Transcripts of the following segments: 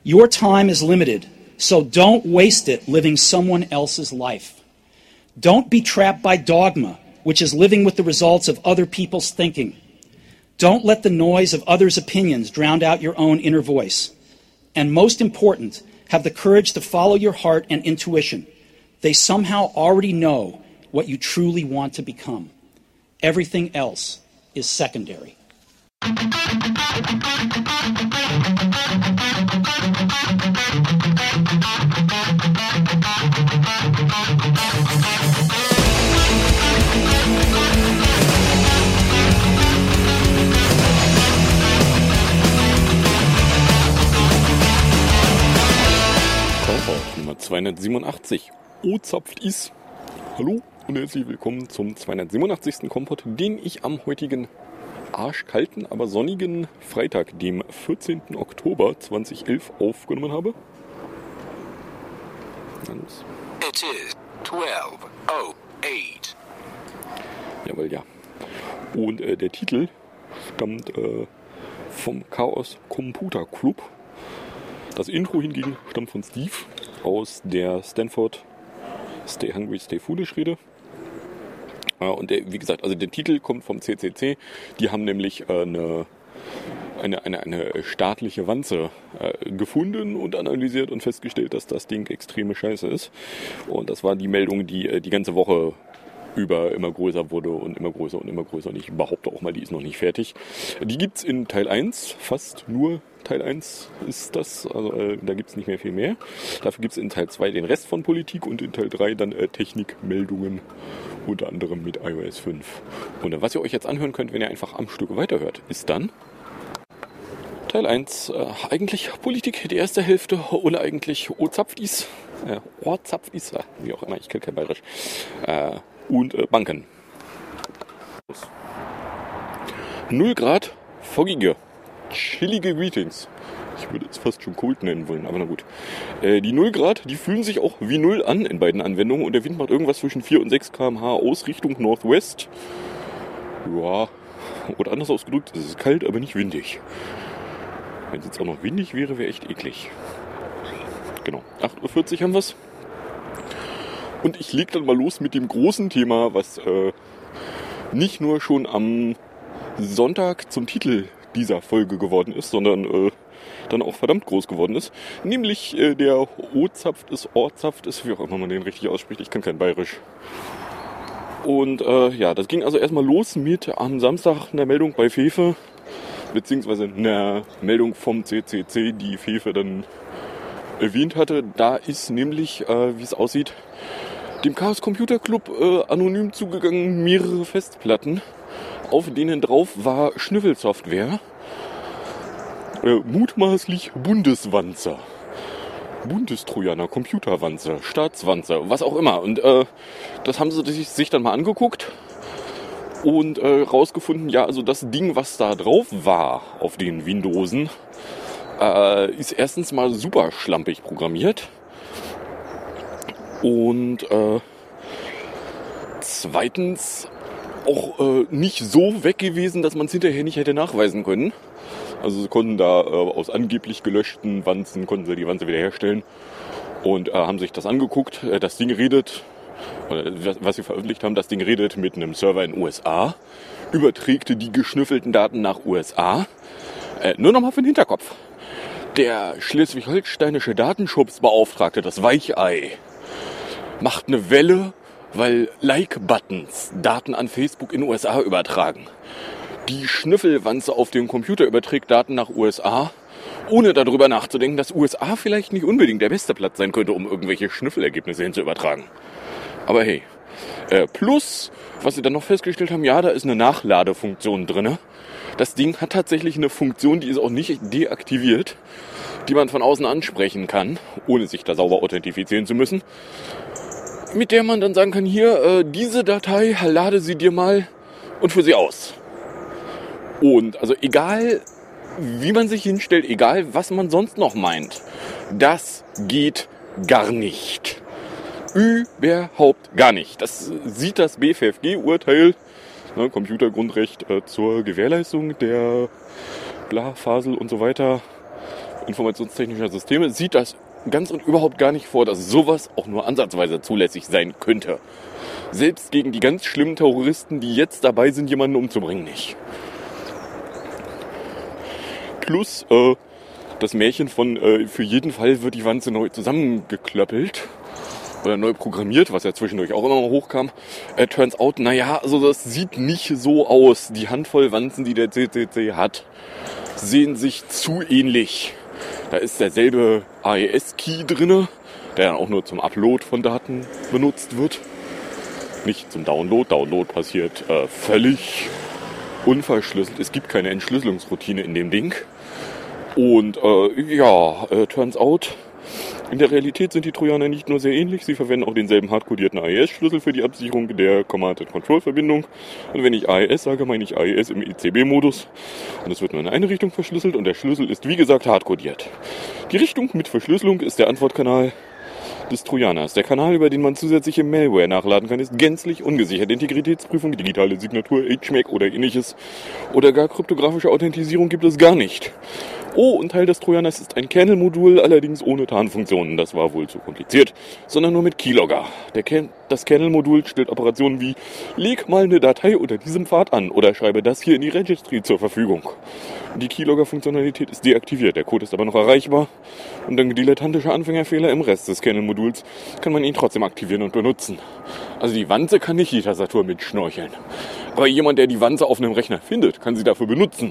Your time is limited, so don't waste it living someone else's life. Don't be trapped by dogma, which is living with the results of other people's thinking. Don't let the noise of others' opinions drown out your own inner voice. And most important, have the courage to follow your heart and intuition. They somehow already know what you truly want to become. Everything else is secondary. Nummer 287. O-Zapft is. Hallo und herzlich willkommen zum 287. Kompott, den ich am heutigen arschkalten, aber sonnigen Freitag, dem 14. Oktober 2011 aufgenommen habe. It is 12:08. Jawohl, ja. Und der Titel stammt vom Chaos Computer Club. Das Intro hingegen stammt von Steve aus der Stanford Stay Hungry, Stay Foolish Rede. Und wie gesagt, also der Titel kommt vom CCC. Die haben nämlich eine staatliche Wanze gefunden und analysiert und festgestellt, dass das Ding extreme Scheiße ist. Und das war die Meldung, die die ganze Woche über immer größer wurde und immer größer und immer größer. Und ich behaupte auch mal, die ist noch nicht fertig. Die gibt's in Teil 1, fast nur Teil 1 ist das, also da gibt's nicht mehr viel mehr. Dafür gibt's in Teil 2 den Rest von Politik und in Teil 3 dann Technikmeldungen, unter anderem mit iOS 5. Und was ihr euch jetzt anhören könnt, wenn ihr einfach am Stück weiterhört, ist dann Teil 1, eigentlich Politik, die erste Hälfte, oder eigentlich O-Zapftis, wie auch immer, ich kenne kein Bayerisch, und Banken. 0 Grad, foggige, chillige Greetings. Ich würde es fast schon cold nennen wollen, aber na gut. Die 0 Grad, die fühlen sich auch wie 0 an in beiden Anwendungen und der Wind macht irgendwas zwischen 4 und 6 km/h aus Richtung Northwest. Ja, oder anders ausgedrückt, es ist kalt, aber nicht windig. Wenn es jetzt auch noch windig wäre, wäre echt eklig. Genau, 8:40 Uhr haben wir es. Und ich leg dann mal los mit dem großen Thema, was nicht nur schon am Sonntag zum Titel dieser Folge geworden ist, sondern dann auch verdammt groß geworden ist. Nämlich der O-Zapft ist, Orzapft ist, wie auch immer man den richtig ausspricht. Ich kann kein Bayerisch. Und ja, das ging also erstmal los mit am Samstag einer Meldung bei Fefe, beziehungsweise einer Meldung vom CCC, die Fefe dann erwähnt hatte. Da ist nämlich, wie es aussieht, dem Chaos Computer Club anonym zugegangen mehrere Festplatten, auf denen drauf war Schnüffelsoftware, mutmaßlich Bundeswanzer, Bundestrojaner, Computerwanzer, Staatswanzer, was auch immer. Und das haben sie sich dann mal angeguckt und rausgefunden, ja, also das Ding, was da drauf war auf den Windowsen, ist erstens mal super schlampig programmiert und zweitens auch nicht so weg gewesen, dass man es hinterher nicht hätte nachweisen können. Also sie konnten da aus angeblich gelöschten Wanzen, konnten sie die Wanze wiederherstellen und haben sich das angeguckt. Das Ding redet, oder was sie veröffentlicht haben, das Ding redet mit einem Server in USA, überträgt die geschnüffelten Daten nach USA. Nur nochmal für den Hinterkopf. Der schleswig-holsteinische Datenschutzbeauftragte, das Weichei, macht eine Welle, weil Like-Buttons Daten an Facebook in USA übertragen. Die Schnüffelwanze auf dem Computer überträgt Daten nach USA, ohne darüber nachzudenken, dass USA vielleicht nicht unbedingt der beste Platz sein könnte, um irgendwelche Schnüffelergebnisse hinzuübertragen. Aber hey, plus, was sie dann noch festgestellt haben, ja, da ist eine Nachladefunktion drin. Das Ding hat tatsächlich eine Funktion, die ist auch nicht deaktiviert, die man von außen ansprechen kann, ohne sich da sauber authentifizieren zu müssen, mit der man dann sagen kann, hier, diese Datei, lade sie dir mal und für sie aus. Und also egal, wie man sich hinstellt, egal, was man sonst noch meint, das geht gar nicht. Überhaupt gar nicht. Das sieht das BFFG-Urteil, ne, Computergrundrecht zur Gewährleistung der Bla, Fasel und so weiter, informationstechnischer Systeme sieht das ganz und überhaupt gar nicht vor, dass sowas auch nur ansatzweise zulässig sein könnte. Selbst gegen die ganz schlimmen Terroristen, die jetzt dabei sind, jemanden umzubringen, nicht. Plus das Märchen von für jeden Fall wird die Wanze neu zusammengeklöppelt oder neu programmiert, was ja zwischendurch auch immer mal hochkam. Turns out, naja, also das sieht nicht so aus. Die Handvoll Wanzen, die der CCC hat, sehen sich zu ähnlich. Da ist derselbe AES-Key drinne, der dann auch nur zum Upload von Daten benutzt wird. Nicht zum Download. Download passiert völlig unverschlüsselt. Es gibt keine Entschlüsselungsroutine in dem Ding. Und turns out, in der Realität sind die Trojaner nicht nur sehr ähnlich, sie verwenden auch denselben hardcodierten AES-Schlüssel für die Absicherung der Command-and-Control-Verbindung. Und wenn ich AES sage, meine ich AES im ICB-Modus. Und es wird nur in eine Richtung verschlüsselt und der Schlüssel ist, wie gesagt, hardcodiert. Die Richtung mit Verschlüsselung ist der Antwortkanal des Trojaners. Der Kanal, über den man zusätzliche Malware nachladen kann, ist gänzlich ungesichert. Integritätsprüfung, digitale Signatur, HMAC oder ähnliches oder gar kryptografische Authentisierung gibt es gar nicht. Oh, und Teil des Trojaners ist ein Kernel-Modul, allerdings ohne Tarnfunktionen. Das war wohl zu kompliziert, sondern nur mit Keylogger. Das Kernel-Modul stellt Operationen wie leg mal eine Datei unter diesem Pfad an oder schreibe das hier in die Registry zur Verfügung. Die Keylogger-Funktionalität ist deaktiviert, der Code ist aber noch erreichbar und dank dilettantischer Anfängerfehler im Rest des Kernel-Moduls kann man ihn trotzdem aktivieren und benutzen. Also die Wanze kann nicht die Tastatur mitschnorcheln, aber jemand, der die Wanze auf einem Rechner findet, kann sie dafür benutzen.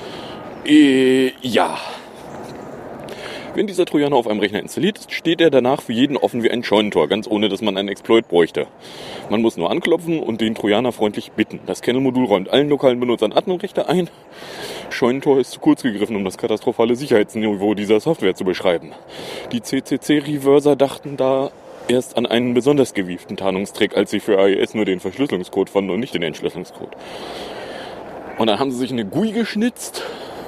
Ja. Wenn dieser Trojaner auf einem Rechner installiert ist, steht er danach für jeden offen wie ein Scheunentor, ganz ohne, dass man einen Exploit bräuchte. Man muss nur anklopfen und den Trojaner freundlich bitten. Das Kernel-Modul räumt allen lokalen Benutzern Adminrechte ein. Scheunentor ist zu kurz gegriffen, um das katastrophale Sicherheitsniveau dieser Software zu beschreiben. Die CCC-Reverser dachten da erst an einen besonders gewieften Tarnungstrick, als sie für AES nur den Verschlüsselungscode fanden und nicht den Entschlüsselungscode. Und dann haben sie sich eine GUI geschnitzt,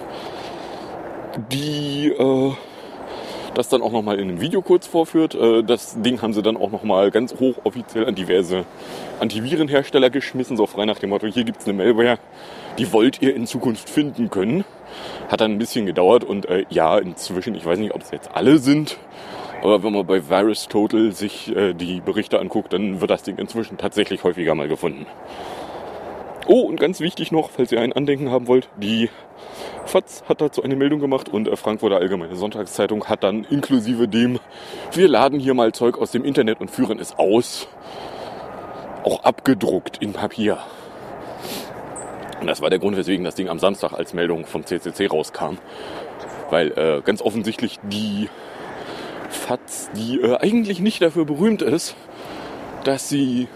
die das dann auch nochmal in einem Video kurz vorführt. Das Ding haben sie dann auch nochmal ganz hochoffiziell an diverse Antivirenhersteller geschmissen, so frei nach dem Motto, hier gibt's eine Malware, die wollt ihr in Zukunft finden können. Hat dann ein bisschen gedauert und inzwischen, ich weiß nicht, ob es jetzt alle sind, aber wenn man bei VirusTotal sich die Berichte anguckt, dann wird das Ding inzwischen tatsächlich häufiger mal gefunden. Oh, und ganz wichtig noch, falls ihr ein Andenken haben wollt, die FAZ hat dazu eine Meldung gemacht und Frankfurter Allgemeine Sonntagszeitung hat dann inklusive dem, wir laden hier mal Zeug aus dem Internet und führen es aus, auch abgedruckt in Papier. Und das war der Grund, weswegen das Ding am Samstag als Meldung vom CCC rauskam. Weil ganz offensichtlich die FAZ, die eigentlich nicht dafür berühmt ist, dass sie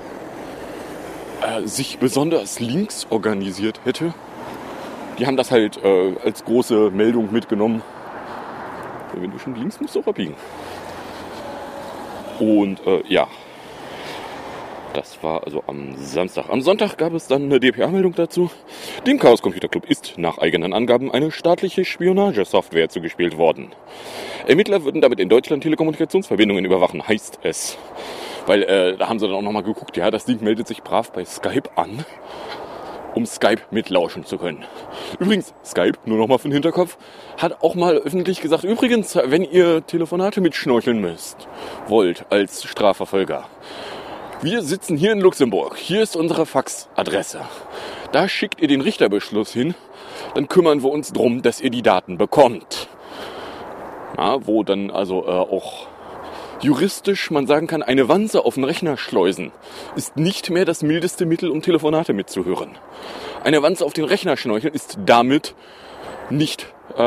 sich besonders links organisiert hätte. Die haben das halt als große Meldung mitgenommen. Wenn du schon links musst, du auch abbiegen. Und das war also am Samstag. Am Sonntag gab es dann eine DPA-Meldung dazu. Dem Chaos Computer Club ist nach eigenen Angaben eine staatliche Spionagesoftware zugespielt worden. Ermittler würden damit in Deutschland Telekommunikationsverbindungen überwachen, heißt es. Weil da haben sie dann auch nochmal geguckt, ja, das Ding meldet sich brav bei Skype an, um Skype mitlauschen zu können. Übrigens, Skype, nur nochmal für den Hinterkopf, hat auch mal öffentlich gesagt, übrigens, wenn ihr Telefonate mitschnorcheln wollt als Strafverfolger, wir sitzen hier in Luxemburg, hier ist unsere Faxadresse. Da schickt ihr den Richterbeschluss hin, dann kümmern wir uns drum, dass ihr die Daten bekommt. Ja, wo dann also auch juristisch man sagen kann, eine Wanze auf den Rechner schleusen ist nicht mehr das mildeste Mittel, um Telefonate mitzuhören. Eine Wanze auf den Rechner schnorcheln ist damit nicht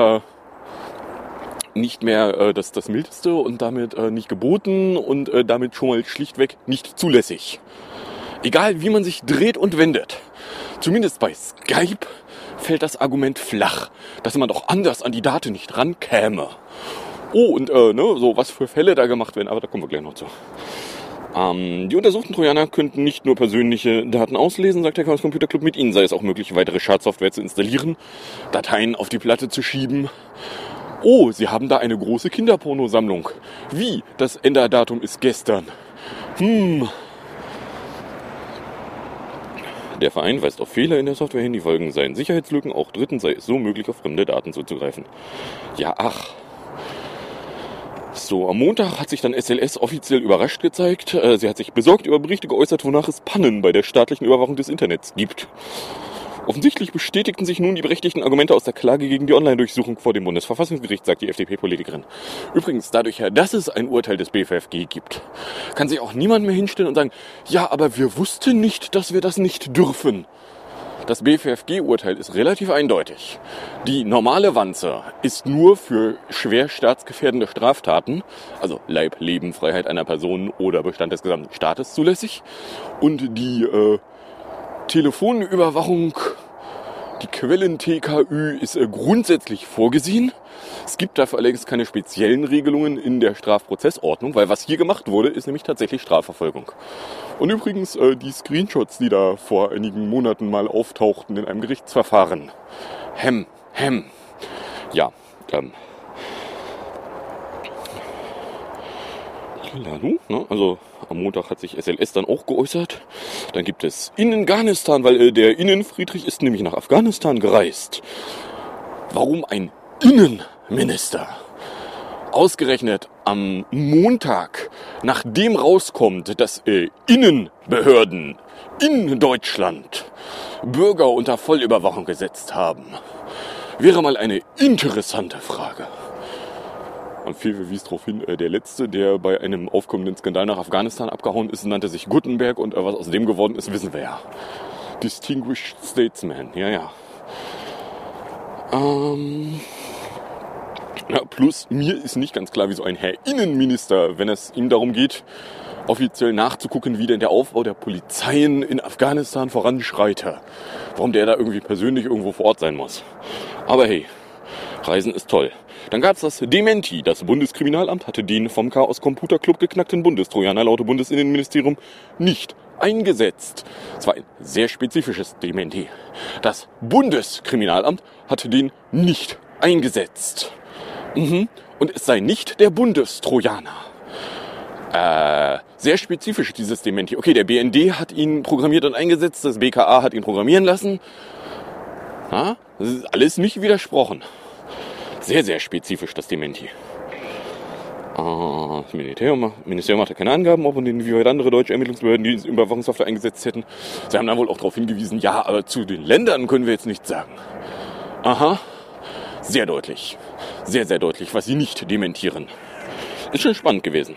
mehr das mildeste und damit nicht geboten und damit schon mal schlichtweg nicht zulässig. Egal wie man sich dreht und wendet, zumindest bei Skype fällt das Argument flach, dass man doch anders an die Daten nicht rankäme. Oh, und so was für Fälle da gemacht werden, aber da kommen wir gleich noch zu. Die untersuchten Trojaner könnten nicht nur persönliche Daten auslesen, sagt der Chaos Computer Club, mit ihnen sei es auch möglich, weitere Schadsoftware zu installieren, Dateien auf die Platte zu schieben. Oh, sie haben da eine große Kinderpornosammlung. Wie? Das Enderdatum ist gestern. Der Verein weist auf Fehler in der Software hin, die Folgen seien Sicherheitslücken, auch Dritten sei es so möglich, auf fremde Daten zuzugreifen. Ja, ach. So, am Montag hat sich dann SLS offiziell überrascht gezeigt. Sie hat sich besorgt über Berichte geäußert, wonach es Pannen bei der staatlichen Überwachung des Internets gibt. Offensichtlich bestätigten sich nun die berechtigten Argumente aus der Klage gegen die Online-Durchsuchung vor dem Bundesverfassungsgericht, sagt die FDP-Politikerin. Übrigens, dadurch, dass es ein Urteil des BFFG gibt, kann sich auch niemand mehr hinstellen und sagen, ja, aber wir wussten nicht, dass wir das nicht dürfen. Das BFFG-Urteil ist relativ eindeutig. Die normale Wanze ist nur für schwer staatsgefährdende Straftaten, also Leib, Leben, Freiheit einer Person oder Bestand des gesamten Staates zulässig. Und die Telefonüberwachung, die Quellen-TKÜ ist grundsätzlich vorgesehen. Es gibt dafür allerdings keine speziellen Regelungen in der Strafprozessordnung, weil was hier gemacht wurde, ist nämlich tatsächlich Strafverfolgung. Und übrigens die Screenshots, die da vor einigen Monaten mal auftauchten in einem Gerichtsverfahren. Ja, also am Montag hat sich SLS dann auch geäußert. Dann gibt es Innengarnistan, weil der Innenfriedrich ist nämlich nach Afghanistan gereist. Warum ein Innenminister ausgerechnet am Montag, nachdem rauskommt, dass Innenbehörden in Deutschland Bürger unter Vollüberwachung gesetzt haben, wäre mal eine interessante Frage. Und viel wies darauf hin, der Letzte, der bei einem aufkommenden Skandal nach Afghanistan abgehauen ist, nannte sich Gutenberg und was aus dem geworden ist, wissen wir ja. Distinguished Statesman, ja. Plus, mir ist nicht ganz klar, wie so ein Herr Innenminister, wenn es ihm darum geht, offiziell nachzugucken, wie denn der Aufbau der Polizeien in Afghanistan voranschreite. Warum der da irgendwie persönlich irgendwo vor Ort sein muss. Aber hey, Reisen ist toll. Dann gab es das Dementi. Das Bundeskriminalamt hatte den vom Chaos Computer Club geknackten Bundestrojaner laut Bundesinnenministerium nicht eingesetzt. Es war ein sehr spezifisches Dementi. Das Bundeskriminalamt hatte den nicht eingesetzt. Und es sei nicht der Bundestrojaner. Sehr spezifisch dieses Dementi. Okay, der BND hat ihn programmiert und eingesetzt, das BKA hat ihn programmieren lassen. Das ist alles nicht widersprochen. Sehr, sehr spezifisch, das Dementi. Das Ministerium hatte keine Angaben, ob und inwieweit andere deutsche Ermittlungsbehörden die Überwachungssoftware eingesetzt hätten. Sie haben dann wohl auch darauf hingewiesen, ja, aber zu den Ländern können wir jetzt nichts sagen. Aha, sehr deutlich. Sehr, sehr deutlich, was sie nicht dementieren. Ist schon spannend gewesen.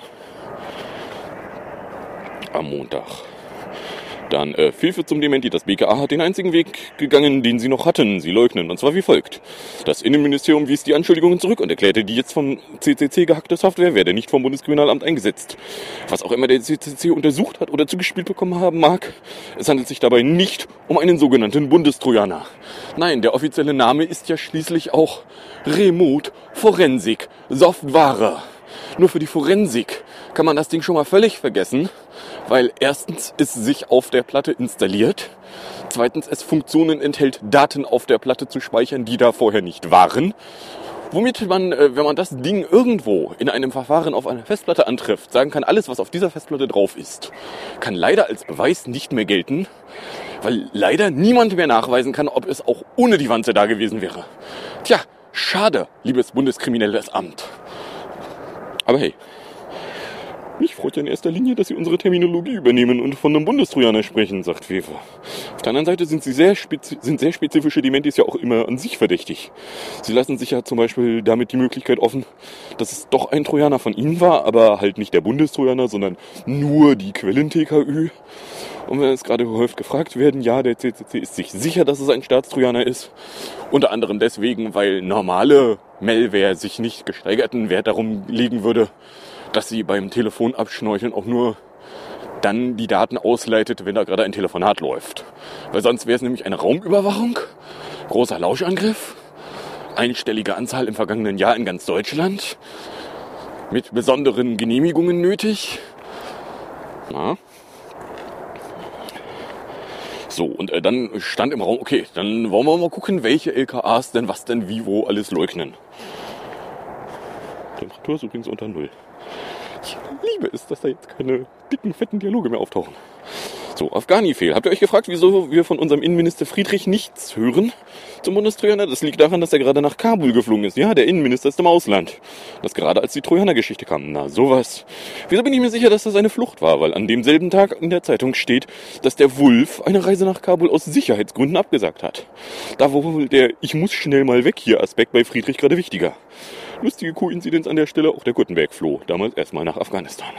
Am Montag. Dann Hilfe zum Dementi. Das BKA hat den einzigen Weg gegangen, den sie noch hatten. Sie leugnen, und zwar wie folgt. Das Innenministerium wies die Anschuldigungen zurück und erklärte, die jetzt vom CCC gehackte Software werde nicht vom Bundeskriminalamt eingesetzt. Was auch immer der CCC untersucht hat oder zugespielt bekommen haben mag, es handelt sich dabei nicht um einen sogenannten Bundestrojaner. Nein, der offizielle Name ist ja schließlich auch Remote Forensik Software. Nur für die Forensik kann man das Ding schon mal völlig vergessen, weil erstens es sich auf der Platte installiert, zweitens es Funktionen enthält, Daten auf der Platte zu speichern, die da vorher nicht waren, womit man, wenn man das Ding irgendwo in einem Verfahren auf einer Festplatte antrifft, sagen kann, alles, was auf dieser Festplatte drauf ist, kann leider als Beweis nicht mehr gelten, weil leider niemand mehr nachweisen kann, ob es auch ohne die Wanze da gewesen wäre. Tja, schade, liebes Bundeskriminelles Amt. Aber hey, mich freut ja in erster Linie, dass Sie unsere Terminologie übernehmen und von einem Bundestrojaner sprechen, sagt Wewe. Auf der anderen Seite sind sehr spezifische Dementis ja auch immer an sich verdächtig. Sie lassen sich ja zum Beispiel damit die Möglichkeit offen, dass es doch ein Trojaner von Ihnen war, aber halt nicht der Bundestrojaner, sondern nur die Quellen-TKÜ. Und wenn es gerade gehäuft gefragt werden, ja, der CCC ist sich sicher, dass es ein Staatstrojaner ist. Unter anderem deswegen, weil normale Malware sich nicht gesteigerten Wert darum legen würde, dass sie beim Telefonabschnorcheln auch nur dann die Daten ausleitet, wenn da gerade ein Telefonat läuft. Weil sonst wäre es nämlich eine Raumüberwachung, großer Lauschangriff, einstellige Anzahl im vergangenen Jahr in ganz Deutschland, mit besonderen Genehmigungen nötig. Na? So, und dann stand im Raum, okay, dann wollen wir mal gucken, welche LKAs denn was denn wie wo alles leugnen. Temperatur ist übrigens unter 0. Ich liebe es, dass da jetzt keine dicken, fetten Dialoge mehr auftauchen. So, Afghani-Fehl. Habt ihr euch gefragt, wieso wir von unserem Innenminister Friedrich nichts hören zum Bundestrojaner? Das liegt daran, dass er gerade nach Kabul geflogen ist. Ja, der Innenminister ist im Ausland. Das gerade als die Trojaner-Geschichte kam. Na, sowas. Wieso bin ich mir sicher, dass das eine Flucht war? Weil an demselben Tag in der Zeitung steht, dass der Wulff eine Reise nach Kabul aus Sicherheitsgründen abgesagt hat. Da war wohl der Ich muss schnell mal weg hier Aspekt bei Friedrich gerade wichtiger. Lustige Koinzidenz an der Stelle, auch der Gutenberg floh damals erstmal nach Afghanistan.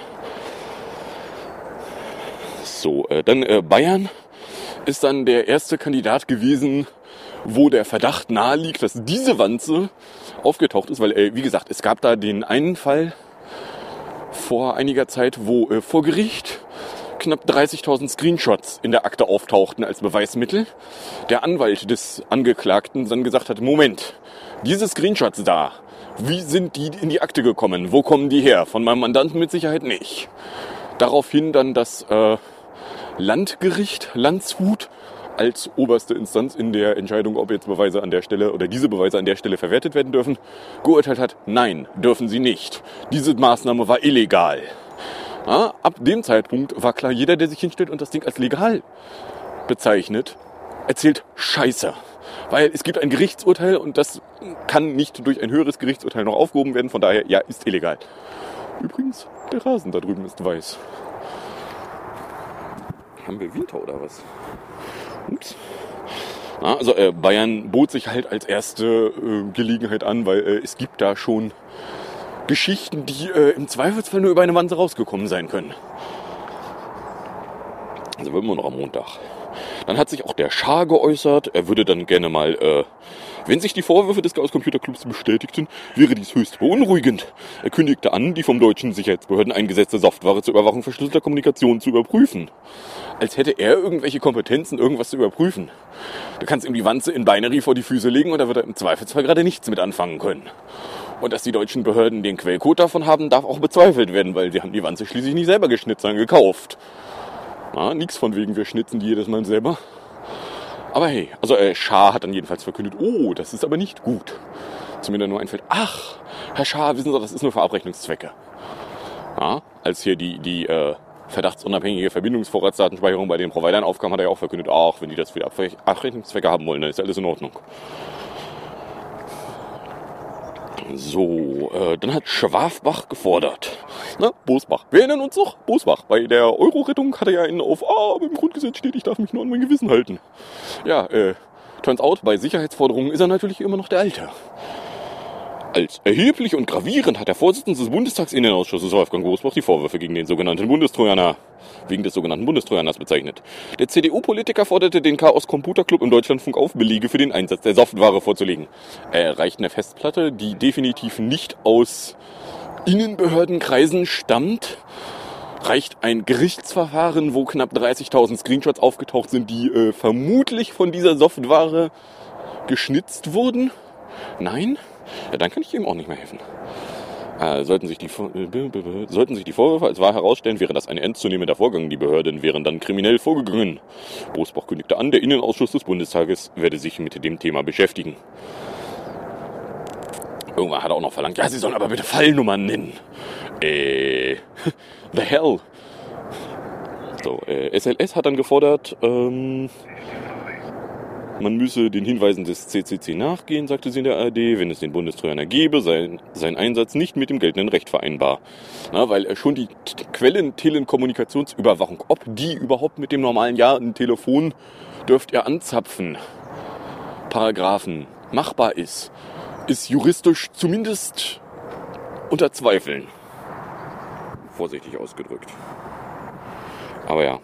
So, dann Bayern ist dann der erste Kandidat gewesen, wo der Verdacht naheliegt, dass diese Wanze aufgetaucht ist, weil, wie gesagt, es gab da den einen Fall vor einiger Zeit, wo vor Gericht knapp 30.000 Screenshots in der Akte auftauchten als Beweismittel. Der Anwalt des Angeklagten dann gesagt hat, Moment, diese Screenshots da, wie sind die in die Akte gekommen? Wo kommen die her? Von meinem Mandanten mit Sicherheit nicht. Daraufhin dann das Landgericht Landshut als oberste Instanz in der Entscheidung, ob jetzt Beweise an der Stelle oder diese Beweise an der Stelle verwertet werden dürfen, geurteilt hat, nein, dürfen sie nicht. Diese Maßnahme war illegal. Ja, ab dem Zeitpunkt war klar, jeder, der sich hinstellt und das Ding als legal bezeichnet, erzählt Scheiße. Weil es gibt ein Gerichtsurteil und das kann nicht durch ein höheres Gerichtsurteil noch aufgehoben werden, von daher, ja, ist illegal. Übrigens, der Rasen da drüben ist weiß. Haben wir Winter oder was? Ups. Na, also Bayern bot sich halt als erste Gelegenheit an, weil es gibt da schon Geschichten, die im Zweifelsfall nur über eine Wanze rausgekommen sein können. Also wir immer noch am Montag. Dann hat sich auch der Schah geäußert. Er würde dann gerne mal, wenn sich die Vorwürfe des Chaos Computer Clubs bestätigten, wäre dies höchst beunruhigend. Er kündigte an, die vom deutschen Sicherheitsbehörden eingesetzte Software zur Überwachung verschlüsselter Kommunikation zu überprüfen. Als hätte er irgendwelche Kompetenzen, irgendwas zu überprüfen. Du kannst ihm die Wanze in Binary vor die Füße legen und da wird er im Zweifelsfall gerade nichts mit anfangen können. Und dass die deutschen Behörden den Quellcode davon haben, darf auch bezweifelt werden, weil sie haben die Wanze schließlich nicht selber geschnitzt, sondern gekauft. Na, nix von wegen, wir schnitzen die jedes Mal selber. Aber hey, also Schah hat dann jedenfalls verkündet, oh, das ist aber nicht gut. Zu mir dann nur einfällt, ach, Herr Schah, wissen Sie, das ist nur für Abrechnungszwecke. Ja, als hier die verdachtsunabhängige Verbindungsvorratsdatenspeicherung bei den Providern aufkam, hat er ja auch verkündet, ach, wenn die das für Abrechnungszwecke haben wollen, dann ist ja alles in Ordnung. So, dann hat Schwafbach gefordert. Na, Bosbach. Wir erinnern uns noch? Bosbach. Bei der Euro-Rettung hat er ja einen auf, im Grundgesetz steht, ich darf mich nur an mein Gewissen halten. Ja, turns out, bei Sicherheitsforderungen ist er natürlich immer noch der Alte. Als erheblich und gravierend hat der Vorsitzende des Bundestagsinnenausschusses Wolfgang Bosbach die Vorwürfe gegen den sogenannten Bundestrojaner, wegen des sogenannten Bundestrojaners bezeichnet. Der CDU-Politiker forderte den Chaos Computer Club im Deutschlandfunk auf, Belege für den Einsatz der Software vorzulegen. Er reicht eine Festplatte, die definitiv nicht aus Innenbehördenkreisen stammt. Reicht ein Gerichtsverfahren, wo knapp 30.000 Screenshots aufgetaucht sind, die vermutlich von dieser Software geschnitzt wurden? Nein? Ja, dann kann ich ihm auch nicht mehr helfen. Sollten sich die Vorwürfe als wahr herausstellen, wäre das ein ernstzunehmender Vorgang. Die Behörden wären dann kriminell vorgegangen. Bosbach kündigte an, der Innenausschuss des Bundestages werde sich mit dem Thema beschäftigen. Irgendwann hat er auch noch verlangt, ja, Sie sollen aber bitte Fallnummern nennen. The hell? So, SLS hat dann gefordert, man müsse den Hinweisen des CCC nachgehen, sagte sie in der ARD, wenn es den Bundestrojaner gäbe, sei sein Einsatz nicht mit dem geltenden Recht vereinbar. Na, weil schon die Quellen-Telekommunikationsüberwachung, ob die überhaupt mit dem normalen ein Telefon dürft ihr anzapfen, Paragraphen machbar ist juristisch zumindest unter Zweifeln. Vorsichtig ausgedrückt. Aber ja.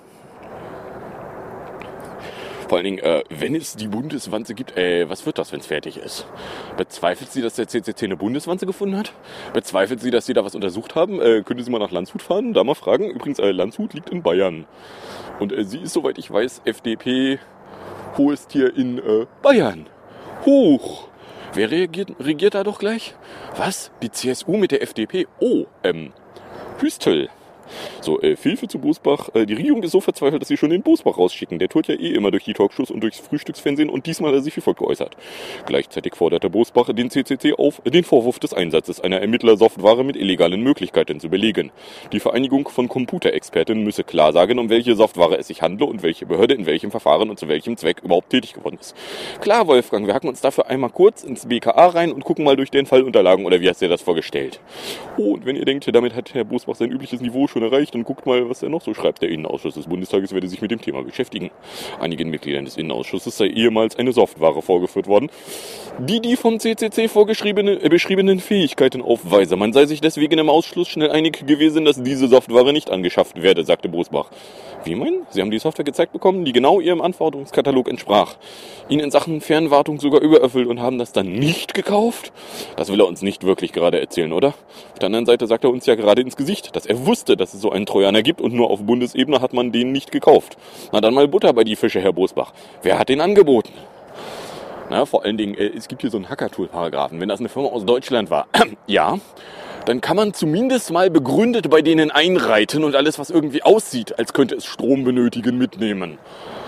Vor allen Dingen, wenn es die Bundeswanze gibt, was wird das, wenn es fertig ist? Bezweifelt sie, dass der CCC eine Bundeswanze gefunden hat? Bezweifelt sie, dass sie da was untersucht haben? Könnte sie mal nach Landshut fahren, da mal fragen? Übrigens, Landshut liegt in Bayern. Und sie ist, soweit ich weiß, FDP hohes Tier in Bayern. Hoch! Wer regiert da doch gleich? Was? Die CSU mit der FDP? Oh, Hüstel. So, Hilfe zu Bosbach. Die Regierung ist so verzweifelt, dass sie schon den Bosbach rausschicken. Der tourt ja eh immer durch die Talkshows und durchs Frühstücksfernsehen und diesmal hat er sich wie folgt geäußert. Gleichzeitig forderte Bosbach den CCC auf, den Vorwurf des Einsatzes einer Ermittlersoftware mit illegalen Möglichkeiten zu belegen. Die Vereinigung von Computerexperten müsse klar sagen, um welche Software es sich handle und welche Behörde in welchem Verfahren und zu welchem Zweck überhaupt tätig geworden ist. Klar, Wolfgang, wir hacken uns dafür einmal kurz ins BKA rein und gucken mal durch den Fallunterlagen, oder wie hast du dir das vorgestellt? Oh, und wenn ihr denkt, damit hat Herr Bosbach sein übliches Niveau schon erreicht, dann guckt mal, was er noch so schreibt. Der Innenausschuss des Bundestages werde sich mit dem Thema beschäftigen. Einigen Mitgliedern des Innenausschusses sei ehemals eine Software vorgeführt worden, die vom CCC beschriebenen Fähigkeiten aufweise. Man sei sich deswegen im Ausschuss schnell einig gewesen, dass diese Software nicht angeschafft werde, sagte Bosbach. Wie meinen? Sie haben die Software gezeigt bekommen, die genau Ihrem Anforderungskatalog entsprach. Ihnen in Sachen Fernwartung sogar übererfüllt und haben das dann nicht gekauft? Das will er uns nicht wirklich gerade erzählen, oder? Auf der anderen Seite sagt er uns ja gerade ins Gesicht, dass er wusste, dass es so einen Trojaner gibt und nur auf Bundesebene hat man den nicht gekauft. Na dann mal Butter bei die Fische, Herr Bosbach. Wer hat den angeboten? Na, vor allen Dingen, es gibt hier so einen Hackertool-Paragraphen. Wenn das eine Firma aus Deutschland war, ja, dann kann man zumindest mal begründet bei denen einreiten und alles, was irgendwie aussieht, als könnte es Strom benötigen, mitnehmen.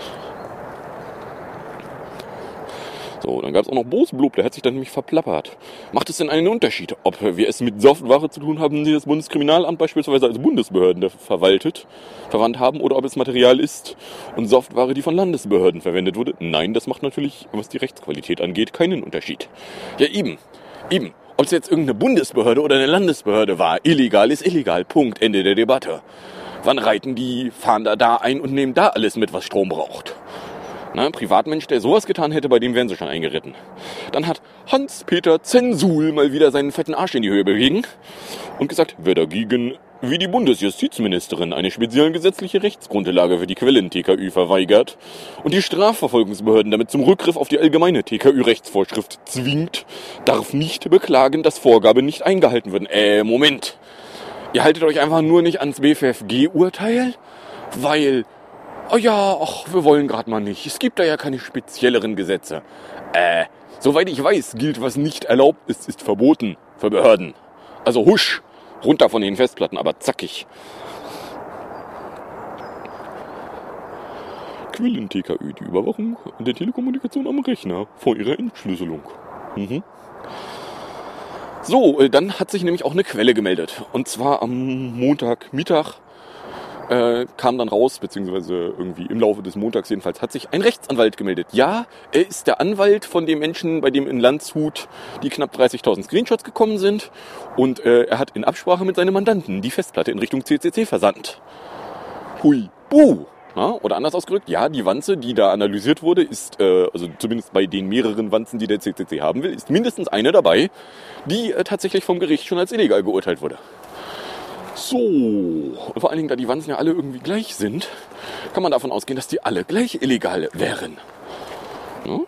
So, dann gab es auch noch Bosblub, der hat sich dann nämlich verplappert. Macht es denn einen Unterschied, ob wir es mit Software zu tun haben, die das Bundeskriminalamt beispielsweise als Bundesbehörden verwandt haben, oder ob es Material ist und Software, die von Landesbehörden verwendet wurde? Nein, das macht natürlich, was die Rechtsqualität angeht, keinen Unterschied. Ja, eben. Ob es jetzt irgendeine Bundesbehörde oder eine Landesbehörde war, illegal ist illegal. Punkt. Ende der Debatte. Wann reiten die, fahren da ein und nehmen da alles mit, was Strom braucht? Na, ein Privatmensch, der sowas getan hätte, bei dem wären sie schon eingeritten. Dann hat Hans-Peter Zensur mal wieder seinen fetten Arsch in die Höhe bewegen und gesagt, wer dagegen, wie die Bundesjustizministerin, eine spezielle gesetzliche Rechtsgrundlage für die Quellen-TKÜ verweigert und die Strafverfolgungsbehörden damit zum Rückgriff auf die allgemeine TKÜ-Rechtsvorschrift zwingt, darf nicht beklagen, dass Vorgaben nicht eingehalten werden. Moment. Ihr haltet euch einfach nur nicht ans BFFG-Urteil? Weil... Oh ja, wir wollen gerade mal nicht. Es gibt da ja keine spezielleren Gesetze. Soweit ich weiß, gilt, was nicht erlaubt ist, ist verboten für Behörden. Also husch, runter von den Festplatten, aber zackig. Quellen-TKÜ, die Überwachung der Telekommunikation am Rechner vor ihrer Entschlüsselung. So, dann hat sich nämlich auch eine Quelle gemeldet. Und zwar am Montagmittag. Kam dann raus, beziehungsweise irgendwie im Laufe des Montags jedenfalls, hat sich ein Rechtsanwalt gemeldet. Ja, er ist der Anwalt von dem Menschen, bei dem in Landshut die knapp 30.000 Screenshots gekommen sind. Und er hat in Absprache mit seinem Mandanten die Festplatte in Richtung CCC versandt. Hui, buh! Ja, oder anders ausgedrückt, ja, die Wanze, die da analysiert wurde, ist, also zumindest bei den mehreren Wanzen, die der CCC haben will, ist mindestens eine dabei, die tatsächlich vom Gericht schon als illegal geurteilt wurde. So, vor allen Dingen, da die Wanzen ja alle irgendwie gleich sind, kann man davon ausgehen, dass die alle gleich illegal wären. Ja?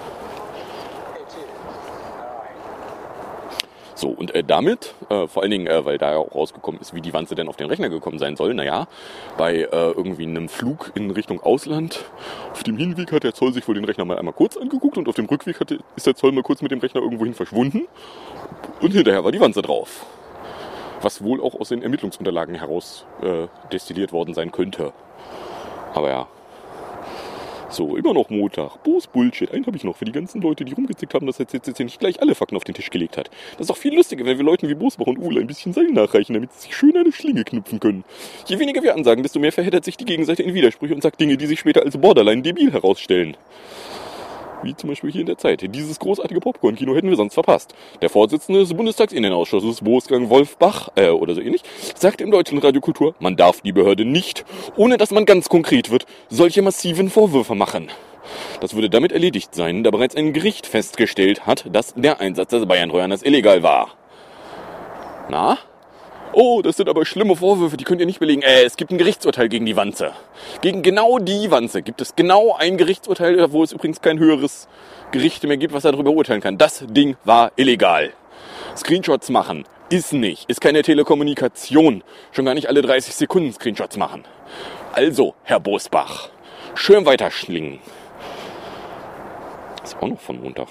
So, und damit, vor allen Dingen, weil da ja auch rausgekommen ist, wie die Wanze denn auf den Rechner gekommen sein soll, naja, bei irgendwie einem Flug in Richtung Ausland, auf dem Hinweg hat der Zoll sich wohl den Rechner mal einmal kurz angeguckt und auf dem Rückweg ist der Zoll mal kurz mit dem Rechner irgendwohin verschwunden und hinterher war die Wanze drauf. Was wohl auch aus den Ermittlungsunterlagen heraus destilliert worden sein könnte. Aber ja. So, immer noch Montag. Bullshit. Einen habe ich noch für die ganzen Leute, die rumgezickt haben, dass der CCC nicht gleich alle Fakten auf den Tisch gelegt hat. Das ist doch viel lustiger, wenn wir Leuten wie Bosbach und Uhle ein bisschen Seil nachreichen, damit sie sich schön eine Schlinge knüpfen können. Je weniger wir ansagen, desto mehr verheddert sich die Gegenseite in Widersprüche und sagt Dinge, die sich später als borderline debil herausstellen. Wie zum Beispiel hier in der Zeit. Dieses großartige Popcorn-Kino hätten wir sonst verpasst. Der Vorsitzende des Bundestagsinnenausschusses, Wolfgang Wolfbach, oder so ähnlich, sagte im Deutschen Radiokultur, man darf die Behörde nicht, ohne dass man ganz konkret wird, solche massiven Vorwürfe machen. Das würde damit erledigt sein, da bereits ein Gericht festgestellt hat, dass der Einsatz des Bayern-Trojaners illegal war. Na? Oh, das sind aber schlimme Vorwürfe, die könnt ihr nicht belegen. Es gibt ein Gerichtsurteil gegen die Wanze. Gegen genau die Wanze gibt es genau ein Gerichtsurteil, wo es übrigens kein höheres Gericht mehr gibt, was darüber urteilen kann. Das Ding war illegal. Screenshots machen ist keine Telekommunikation. Schon gar nicht alle 30 Sekunden Screenshots machen. Also, Herr Bosbach, schön weiter schlingen. Das ist auch noch von Montag.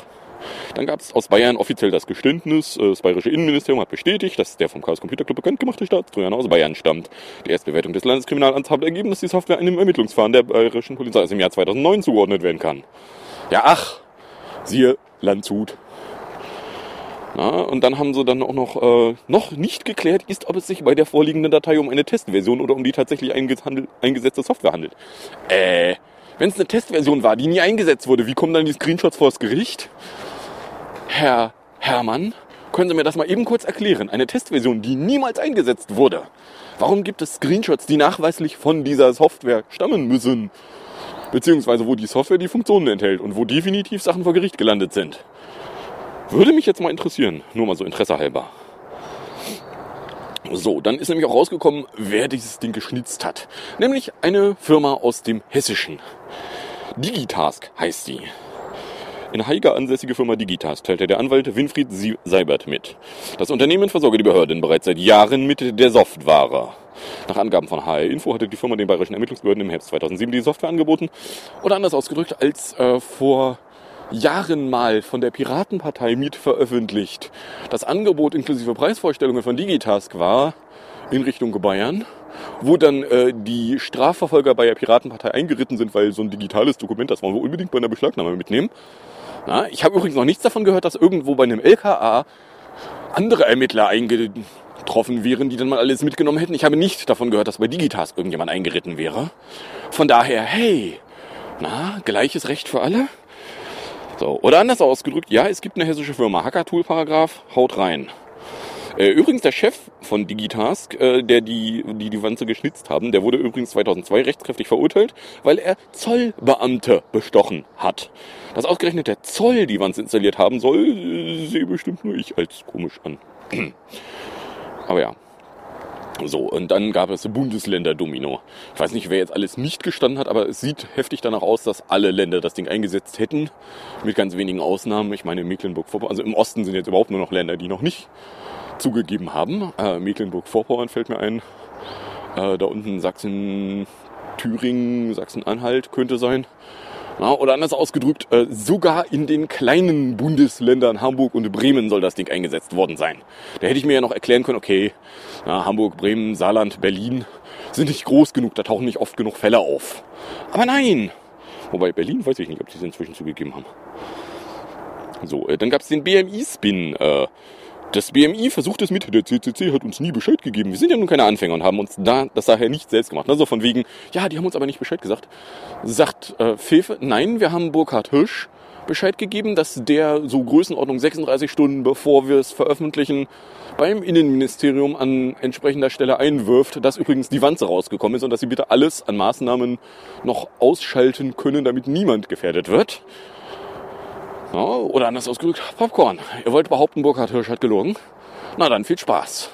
Dann gab es aus Bayern offiziell das Geständnis. Das bayerische Innenministerium hat bestätigt, dass der vom Chaos Computer Club bekannt gemachte Staatstrojaner aus Bayern stammt. Die Erstbewertung des Landeskriminalamts hat ergeben, dass die Software einem Ermittlungsverfahren der bayerischen Polizei aus dem Jahr 2009 zugeordnet werden kann. Ja, ach, siehe Landshut. Na, und dann haben sie dann auch noch nicht geklärt ist, ob es sich bei der vorliegenden Datei um eine Testversion oder um die tatsächlich eingesetzte Software handelt. Wenn es eine Testversion war, die nie eingesetzt wurde, wie kommen dann die Screenshots vors Gericht? Herr Herrmann, können Sie mir das mal eben kurz erklären? Eine Testversion, die niemals eingesetzt wurde. Warum gibt es Screenshots, die nachweislich von dieser Software stammen müssen? Beziehungsweise wo die Software die Funktionen enthält und wo definitiv Sachen vor Gericht gelandet sind. Würde mich jetzt mal interessieren, nur mal so Interesse halber. So, dann ist nämlich auch rausgekommen, wer dieses Ding geschnitzt hat. Nämlich eine Firma aus dem Hessischen. Digitask heißt die. In Haiger ansässige Firma Digitask teilte der Anwalt Winfried Seibert mit. Das Unternehmen versorge die Behörden bereits seit Jahren mit der Software. Nach Angaben von HR Info hatte die Firma den bayerischen Ermittlungsbehörden im Herbst 2007 die Software angeboten. Oder anders ausgedrückt, als vor Jahren mal von der Piratenpartei mit veröffentlicht. Das Angebot inklusive Preisvorstellungen von Digitask war in Richtung Bayern, wo dann die Strafverfolger bei der Piratenpartei eingeritten sind, weil so ein digitales Dokument, das wollen wir unbedingt bei einer Beschlagnahme mitnehmen. Na, ich habe übrigens noch nichts davon gehört, dass irgendwo bei einem LKA andere Ermittler eingetroffen wären, die dann mal alles mitgenommen hätten. Ich habe nicht davon gehört, dass bei Digitask irgendjemand eingeritten wäre. Von daher, hey, gleiches Recht für alle? So, oder anders ausgedrückt, ja, es gibt eine hessische Firma, Hackertool-Paragraph, haut rein. Übrigens der Chef von Digitask, der die Wanze geschnitzt haben, der wurde übrigens 2002 rechtskräftig verurteilt, weil er Zollbeamte bestochen hat. Dass ausgerechnet der Zoll die Wanze installiert haben soll, sehe bestimmt nur ich als komisch an. Aber ja. So, und dann gab es Bundesländer-Domino. Ich weiß nicht, wer jetzt alles nicht gestanden hat, aber es sieht heftig danach aus, dass alle Länder das Ding eingesetzt hätten. Mit ganz wenigen Ausnahmen. Ich meine, Mecklenburg-Vorpommern, also im Osten sind jetzt überhaupt nur noch Länder, die noch nicht zugegeben haben. Mecklenburg-Vorpommern fällt mir ein. Da unten Sachsen, Thüringen, Sachsen-Anhalt könnte sein. Ja, oder anders ausgedrückt, sogar in den kleinen Bundesländern Hamburg und Bremen soll das Ding eingesetzt worden sein. Da hätte ich mir ja noch erklären können, okay, Hamburg, Bremen, Saarland, Berlin sind nicht groß genug, da tauchen nicht oft genug Fälle auf. Aber nein! Wobei Berlin, weiß ich nicht, ob die es inzwischen zugegeben haben. So, dann gab es den BMI-Spin. Das BMI versucht es mit, der CCC hat uns nie Bescheid gegeben. Wir sind ja nun keine Anfänger und haben uns das daher nicht selbst gemacht. Also von wegen, ja, die haben uns aber nicht Bescheid gesagt. Sagt Fefe, nein, wir haben Burkhard Hirsch Bescheid gegeben, dass der so Größenordnung 36 Stunden bevor wir es veröffentlichen beim Innenministerium an entsprechender Stelle einwirft, dass übrigens die Wanze rausgekommen ist und dass sie bitte alles an Maßnahmen noch ausschalten können, damit niemand gefährdet wird. Ja, oder anders ausgedrückt, Popcorn. Ihr wollt behaupten, Burkhard Hirsch hat gelogen? Na dann, viel Spaß.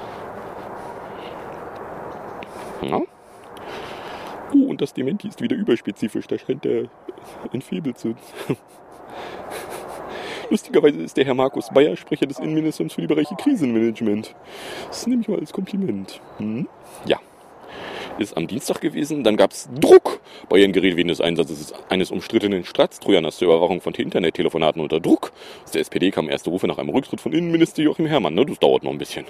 Ja. Und das Dementi ist wieder überspezifisch. Da scheint der entfebelt zu. Lustigerweise ist der Herr Markus Bayer Sprecher des Innenministeriums für die Bereiche Krisenmanagement. Das nehme ich mal als Kompliment. Ja. Ist am Dienstag gewesen. Dann gab es Druck bei ihren Geräten wegen des Einsatzes eines umstrittenen Staatstrojaners zur Überwachung von Internettelefonaten unter Druck. Aus der SPD kamen erste Rufe nach einem Rücktritt von Innenminister Joachim Herrmann. Das dauert noch ein bisschen.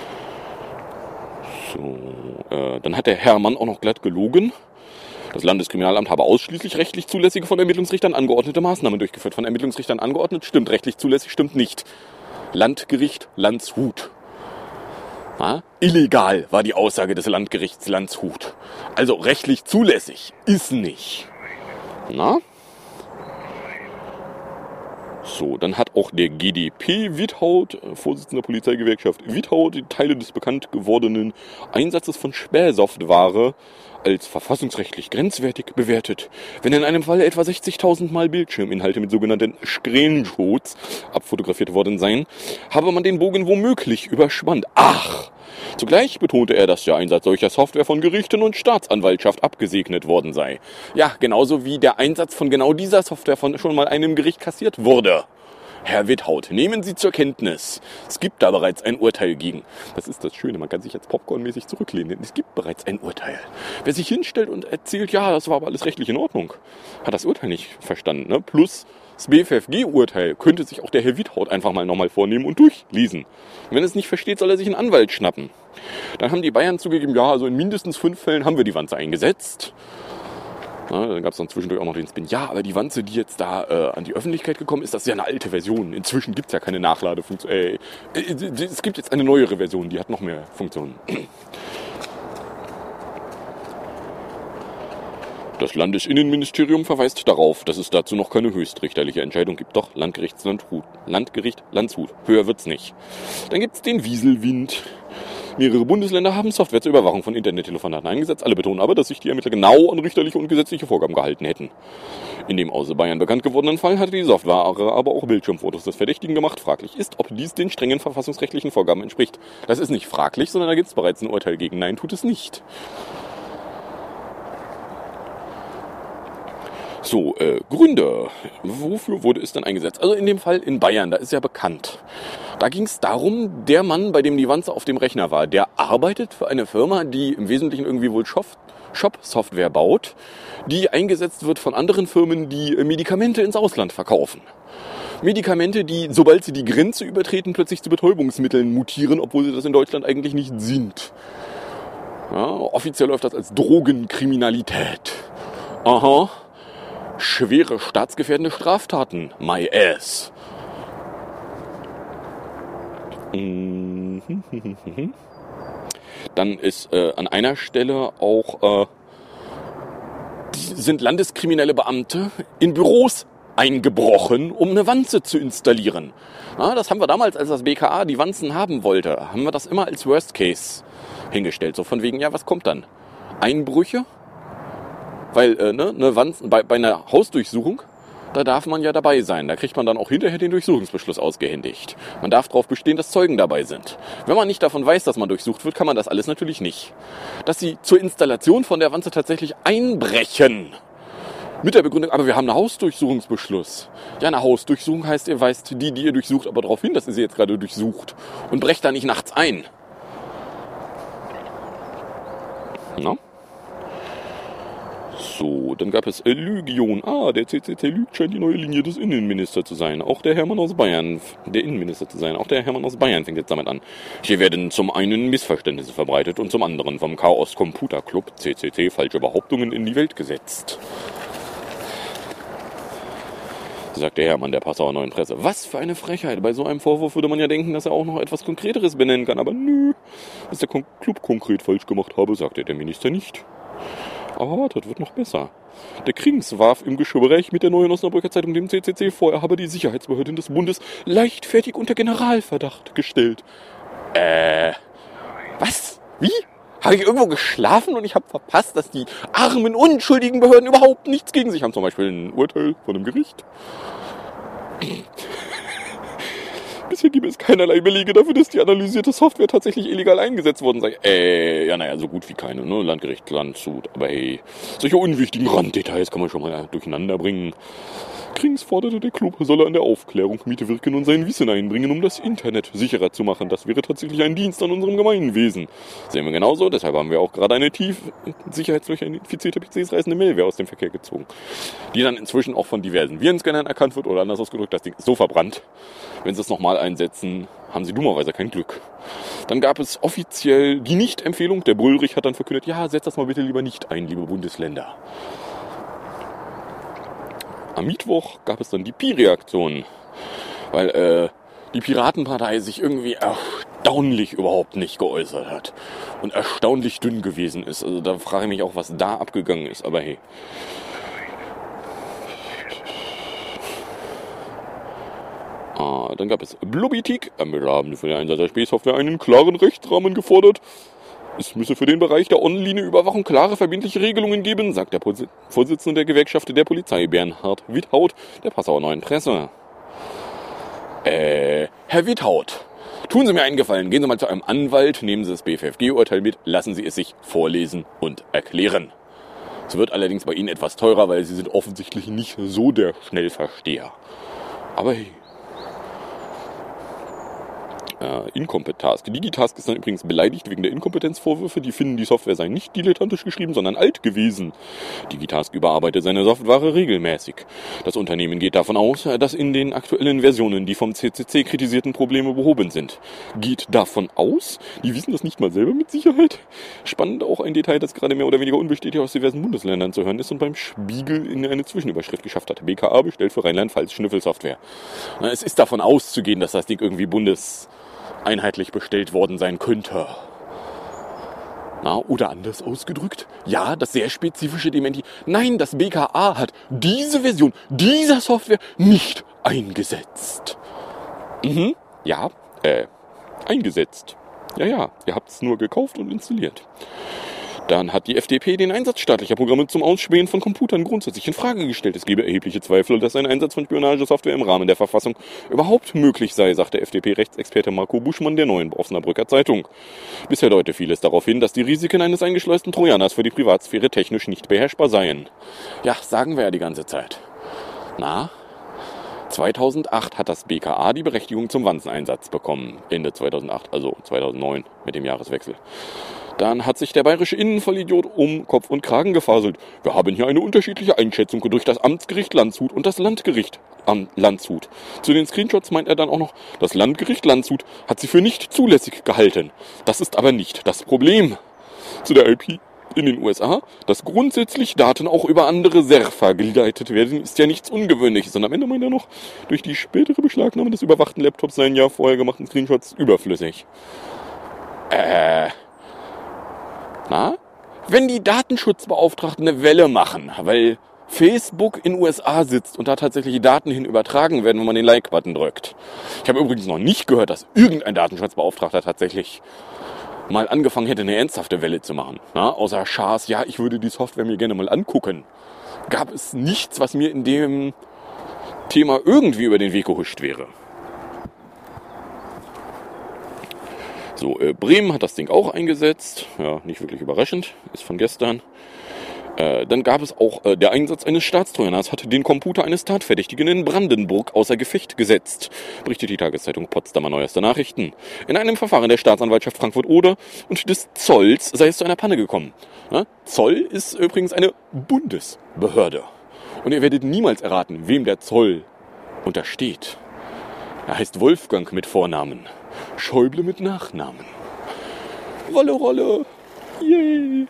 So, dann hat der Herrmann auch noch glatt gelogen. Das Landeskriminalamt habe ausschließlich rechtlich zulässige von Ermittlungsrichtern angeordnete Maßnahmen durchgeführt. Von Ermittlungsrichtern angeordnet stimmt, rechtlich zulässig stimmt nicht. Landgericht Landshut. Illegal war die Aussage des Landgerichts Landshut. Also rechtlich zulässig ist nicht. So, dann hat auch der GdP Withaut, Vorsitzender Polizeigewerkschaft Withaut, die Teile des bekannt gewordenen Einsatzes von Spähsoftware als verfassungsrechtlich grenzwertig bewertet. Wenn in einem Fall etwa 60.000 Mal Bildschirminhalte mit sogenannten Screenshots abfotografiert worden seien, habe man den Bogen womöglich überspannt. Ach! Zugleich betonte er, dass der Einsatz solcher Software von Gerichten und Staatsanwaltschaft abgesegnet worden sei. Ja, genauso wie der Einsatz von genau dieser Software von schon mal einem Gericht kassiert wurde. Herr Withaut, nehmen Sie zur Kenntnis. Es gibt da bereits ein Urteil gegen. Das ist das Schöne, man kann sich jetzt popcornmäßig zurücklehnen. Es gibt bereits ein Urteil. Wer sich hinstellt und erzählt, ja, das war aber alles rechtlich in Ordnung, hat das Urteil nicht verstanden. Ne? Plus Das BFFG-Urteil könnte sich auch der Herr Withaut einfach mal nochmal vornehmen und durchlesen. Und wenn er es nicht versteht, soll er sich einen Anwalt schnappen. Dann haben die Bayern zugegeben, ja, also in mindestens 5 Fällen haben wir die Wanze eingesetzt. Ja, dann gab es dann zwischendurch auch noch den Spin, ja, aber die Wanze, die jetzt da an die Öffentlichkeit gekommen ist, das ist ja eine alte Version. Inzwischen gibt es ja keine Nachladefunktion. Es gibt jetzt eine neuere Version, die hat noch mehr Funktionen. Das Landesinnenministerium verweist darauf, dass es dazu noch keine höchstrichterliche Entscheidung gibt. Doch, Landgericht Landshut. Höher wird's nicht. Dann gibt's den Wieselwind. Mehrere Bundesländer haben Software zur Überwachung von Internettelefonaten eingesetzt. Alle betonen aber, dass sich die Ermittler genau an richterliche und gesetzliche Vorgaben gehalten hätten. In dem außer Bayern bekannt gewordenen Fall hatte die Software aber auch Bildschirmfotos des Verdächtigen gemacht. Fraglich ist, ob dies den strengen verfassungsrechtlichen Vorgaben entspricht. Das ist nicht fraglich, sondern da gibt's bereits ein Urteil gegen. Nein, tut es nicht. So, Gründe. Wofür wurde es denn eingesetzt? Also in dem Fall in Bayern, da ist ja bekannt. Da ging es darum, der Mann, bei dem die Wanze auf dem Rechner war, der arbeitet für eine Firma, die im Wesentlichen irgendwie wohl Shop-Software baut, die eingesetzt wird von anderen Firmen, die Medikamente ins Ausland verkaufen. Medikamente, die, sobald sie die Grenze übertreten, plötzlich zu Betäubungsmitteln mutieren, obwohl sie das in Deutschland eigentlich nicht sind. Ja, offiziell läuft das als Drogenkriminalität. Aha. Schwere staatsgefährdende Straftaten. My ass. Dann ist an einer Stelle auch sind landeskriminelle Beamte in Büros eingebrochen, um eine Wanze zu installieren. Ja, das haben wir damals, als das BKA die Wanzen haben wollte, haben wir das immer als Worst Case hingestellt. So von wegen, ja, was kommt dann? Einbrüche? Weil eine Wanze, bei einer Hausdurchsuchung, da darf man ja dabei sein. Da kriegt man dann auch hinterher den Durchsuchungsbeschluss ausgehändigt. Man darf darauf bestehen, dass Zeugen dabei sind. Wenn man nicht davon weiß, dass man durchsucht wird, kann man das alles natürlich nicht. Dass sie zur Installation von der Wanze tatsächlich einbrechen. Mit der Begründung, aber wir haben einen Hausdurchsuchungsbeschluss. Ja, eine Hausdurchsuchung heißt, ihr weist die ihr durchsucht, aber darauf hin, dass ihr sie jetzt gerade durchsucht. Und brecht da nicht nachts ein. Na? So, dann gab es Lügion. Der CCC lügt, scheint die neue Linie des Innenministers zu sein. Auch der Hermann aus Bayern, der Innenminister zu sein. Auch der Hermann aus Bayern fängt jetzt damit an. Hier werden zum einen Missverständnisse verbreitet und zum anderen vom Chaos Computer Club, CCC, falsche Behauptungen in die Welt gesetzt. Sagt der Hermann der Passauer Neuen Presse. Was für eine Frechheit. Bei so einem Vorwurf würde man ja denken, dass er auch noch etwas Konkreteres benennen kann. Aber nö, was der Club konkret falsch gemacht habe, sagte der Minister nicht. Aber das wird noch besser. Der Krings warf im Gespräch mit der Neuen Osnabrücker Zeitung dem CCC vor, er habe die Sicherheitsbehörden des Bundes leichtfertig unter Generalverdacht gestellt. Was? Wie? Habe ich irgendwo geschlafen und ich habe verpasst, dass die armen, unschuldigen Behörden überhaupt nichts gegen sich haben? Zum Beispiel ein Urteil von einem Gericht. Bisher gibt es keinerlei Belege dafür, dass die analysierte Software tatsächlich illegal eingesetzt worden sei. So gut wie keine, ne? Landgericht, Landshut. Aber hey, solche unwichtigen Randdetails kann man schon mal durcheinander bringen. Krings forderte, der Club solle an der Aufklärung mitwirken und sein Wissen einbringen, um das Internet sicherer zu machen. Das wäre tatsächlich ein Dienst an unserem Gemeinwesen. Sehen wir genauso, deshalb haben wir auch gerade eine tief sicherheitslos infizierte PCs reißende Malware aus dem Verkehr gezogen. Die dann inzwischen auch von diversen Virenscannern erkannt wird oder anders ausgedrückt, das Ding ist so verbrannt. Wenn sie es nochmal einsetzen, haben sie dummerweise kein Glück. Dann gab es offiziell die Nicht-Empfehlung. Der Brüllrich hat dann verkündet, ja, setzt das mal bitte lieber nicht ein, liebe Bundesländer. Am Mittwoch gab es dann die Pi-Reaktion, weil die Piratenpartei sich irgendwie erstaunlich überhaupt nicht geäußert hat und erstaunlich dünn gewesen ist. Also da frage ich mich auch, was da abgegangen ist, aber hey. Dann gab es Blubbitik. Ermittler haben für den Einsatz der Spähsoftware einen klaren Rechtsrahmen gefordert. Es müsse für den Bereich der Online-Überwachung klare verbindliche Regelungen geben, sagt der Vorsitzende der Gewerkschaft der Polizei, Bernhard Withaut, der Passauer Neuen Presse. Herr Withaut, tun Sie mir einen Gefallen, gehen Sie mal zu einem Anwalt, nehmen Sie das BFFG-Urteil mit, lassen Sie es sich vorlesen und erklären. Es wird allerdings bei Ihnen etwas teurer, weil Sie sind offensichtlich nicht so der Schnellversteher. Aber hey. Incompetask. Digitask ist dann übrigens beleidigt wegen der Inkompetenzvorwürfe. Die finden, die Software sei nicht dilettantisch geschrieben, sondern alt gewesen. Digitask überarbeitet seine Software regelmäßig. Das Unternehmen geht davon aus, dass in den aktuellen Versionen die vom CCC kritisierten Probleme behoben sind. Geht davon aus? Die wissen das nicht mal selber mit Sicherheit. Spannend auch ein Detail, das gerade mehr oder weniger unbestätigt aus diversen Bundesländern zu hören ist und beim Spiegel in eine Zwischenüberschrift geschafft hat. BKA bestellt für Rheinland-Pfalz Schnüffelsoftware. Es ist davon auszugehen, dass das Ding irgendwie einheitlich bestellt worden sein könnte. Oder anders ausgedrückt, ja, das sehr spezifische Dementi. Nein, das BKA hat diese Version dieser Software nicht eingesetzt. Eingesetzt. Ja, ihr habt es nur gekauft und installiert. Dann hat die FDP den Einsatz staatlicher Programme zum Ausspähen von Computern grundsätzlich in Frage gestellt. Es gebe erhebliche Zweifel, dass ein Einsatz von Spionagesoftware im Rahmen der Verfassung überhaupt möglich sei, sagt der FDP-Rechtsexperte Marco Buschmann der Neuen Osnabrücker Zeitung. Bisher deute vieles darauf hin, dass die Risiken eines eingeschleusten Trojaners für die Privatsphäre technisch nicht beherrschbar seien. Ja, sagen wir ja die ganze Zeit. 2008 hat das BKA die Berechtigung zum Wanzeneinsatz bekommen. Ende 2008, also 2009 mit dem Jahreswechsel. Dann hat sich der bayerische Innenvollidiot um Kopf und Kragen gefaselt. Wir haben hier eine unterschiedliche Einschätzung durch das Amtsgericht Landshut und das Landgericht Landshut. Zu den Screenshots meint er dann auch noch, das Landgericht Landshut hat sie für nicht zulässig gehalten. Das ist aber nicht das Problem. Zu der IP in den USA, dass grundsätzlich Daten auch über andere Server geleitet werden, ist ja nichts Ungewöhnliches. Und am Ende meint er noch, durch die spätere Beschlagnahme des überwachten Laptops seien ja vorher gemachten Screenshots überflüssig. Wenn die Datenschutzbeauftragten eine Welle machen, weil Facebook in USA sitzt und da tatsächlich die Daten hin übertragen werden, wenn man den Like-Button drückt. Ich habe übrigens noch nicht gehört, dass irgendein Datenschutzbeauftragter tatsächlich mal angefangen hätte, eine ernsthafte Welle zu machen. Außer Schaas, ja, ich würde die Software mir gerne mal angucken. Gab es nichts, was mir in dem Thema irgendwie über den Weg gehuscht wäre. So, Bremen hat das Ding auch eingesetzt. Ja, nicht wirklich überraschend. Ist von gestern. Dann gab es auch der Einsatz eines Staatstrojaners, hat den Computer eines Tatverdächtigen in Brandenburg außer Gefecht gesetzt, berichtet die Tageszeitung Potsdamer Neueste Nachrichten. In einem Verfahren der Staatsanwaltschaft Frankfurt-Oder und des Zolls sei es zu einer Panne gekommen. Zoll ist übrigens eine Bundesbehörde. Und ihr werdet niemals erraten, wem der Zoll untersteht. Er heißt Wolfgang mit Vornamen, Schäuble mit Nachnamen. Rolle, Rolle, yay!